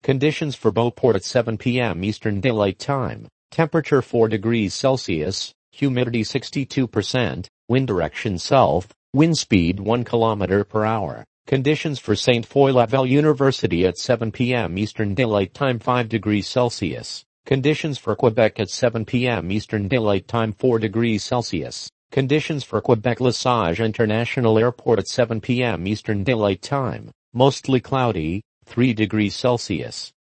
Conditions for Beauport at 7 p.m. Eastern Daylight Time. Temperature 4 degrees Celsius, humidity 62%, wind direction south, wind speed 1 km per hour. Conditions for Saint Foy Laval University at 7 p.m. Eastern Daylight Time 5 degrees Celsius. Conditions for Quebec at 7 p.m. Eastern Daylight Time 4 degrees Celsius. Conditions for Quebec Lesage International Airport at 7 p.m. Eastern Daylight Time. Mostly cloudy, 3 degrees Celsius.